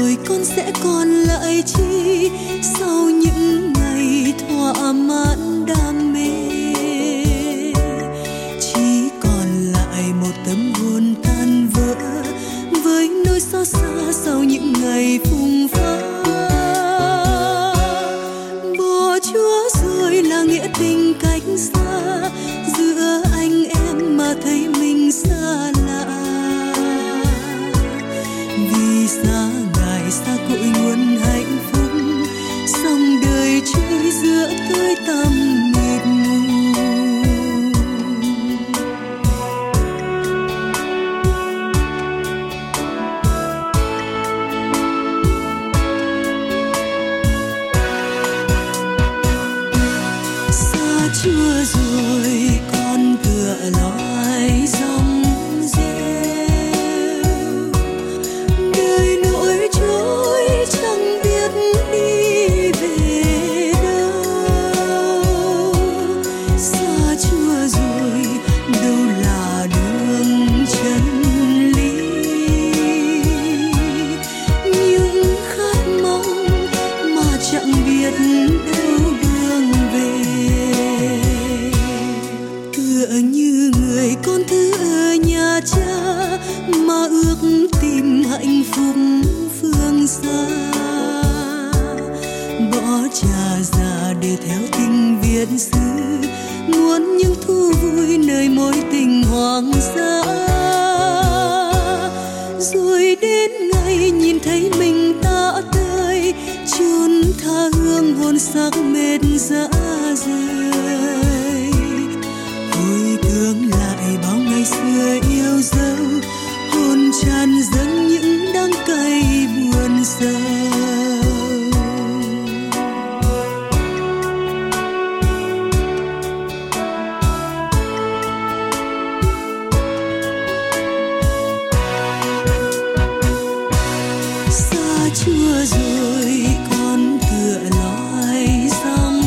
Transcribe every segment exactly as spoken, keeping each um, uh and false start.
rồi con sẽ còn lại chi sau những ngày thỏa mãn đam mê? Chỉ còn lại một tâm hồn tan vỡ với nỗi xót xa sau những ngày phung phá. Bỏ Chúa rồi là nghĩa tình cách xa, giữa anh em mà thấy mình xa lạ. Vì xa Ngài xa cội nguồn hạnh phúc, sông đời trôi giữa tối tăm mịt mù. Xa Chúa rồi con tựa loài dòng rêu, đời nỗi trôi chẳng biết đi về đâu. Xa Chúa rồi đâu là đường chân lý, những khát mong mà chẳng biết đâu đường về. Tựa như người con thứ ở nhà cha mà ước tìm hạnh phúc phương xa, bỏ cha già để theo tình Việt xứ, muốn những thú vui nơi mối tình hoang dã. Rồi đến ngày nhìn thấy mình tạ tơi, chốn tha hương hồn xác mệt dã rời. Hồi tưởng lại bao ngày xưa yêu dấu, hồn tràn dâng những đắng cay buồn sâu. Xa Chúa rồi con tựa loài dòng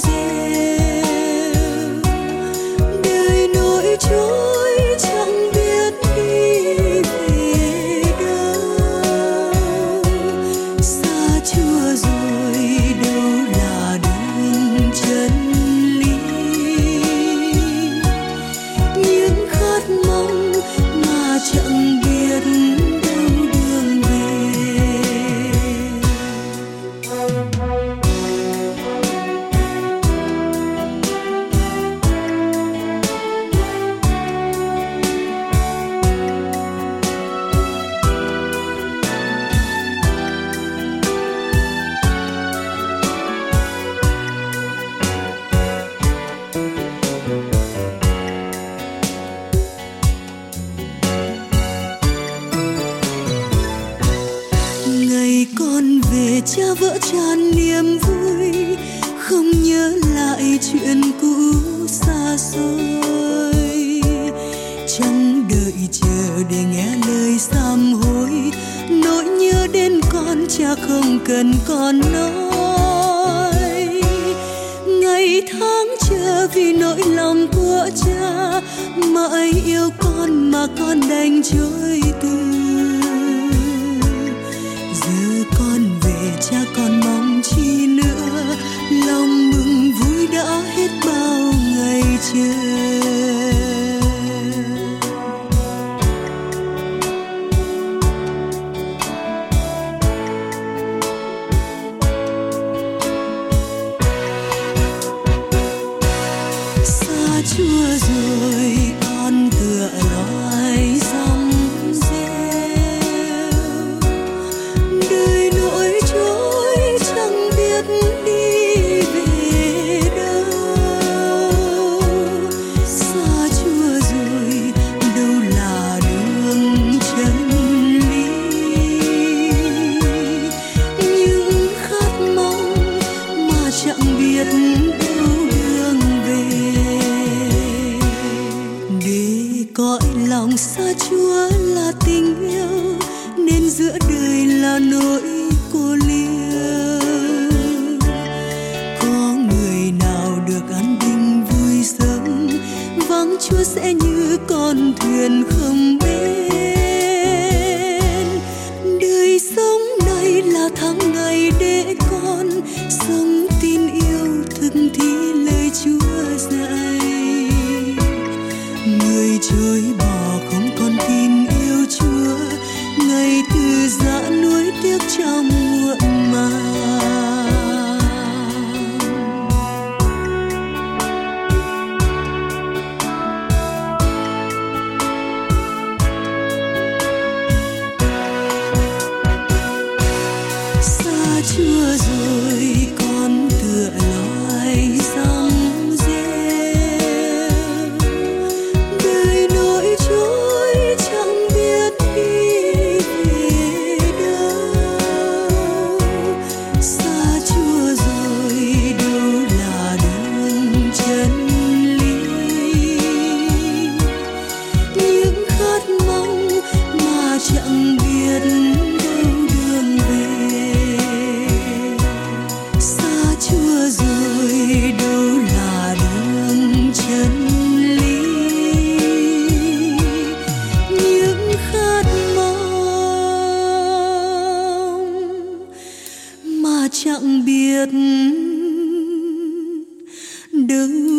rêu, đời nỗi trôi chẳng biết đi về đâu. Xa Chúa rồi đâu là đường chân lý, những khát mong mà chẳng biết đâu đường về. Ngày con về cha vỡ tràn niềm vui, không nhớ lại chuyện cũ xa xôi. Chẳng đợi chờ để nghe lời sám hối, nỗi nhớ đến con cha không cần con nói. Ngày tháng chờ vì nỗi lòng của cha, mãi yêu con mà con đành trôi từ. Giờ con về cha còn mong chi nữa, lòng mừng vui đã hết bao ngày chờ. Xa Chúa rồi con tựa loài dòng rêu, đời nỗi trôi chẳng biết đi về đâu. Xa Chúa rồi đâu là đường chân lý, những khát mong mà chẳng biết đâu đường về. Để cõi lòng xa Chúa là tình yêu, nên giữa đời là nỗi cô liêu. Có người nào được an bình vui sống, vắng Chúa sẽ như con thuyền không bên. Đời sống này tháng ngày để con sống tin yêu thực thi lời Chúa dạy. Người chối bỏ không còn tin yêu Chúa, ngày từ giã nuối tiếc trong muộn màng. Xa Chúa rồi con tựa loài rong rêu, đời nỗi trôi chẳng biết đi về đâu. Xa Chúa rồi đâu là đường chân lý, những khát mong mà chẳng biết đâu đường về. Xa Chúa rồi đâu là đường chân lý, những khát mong mà chẳng biết đâu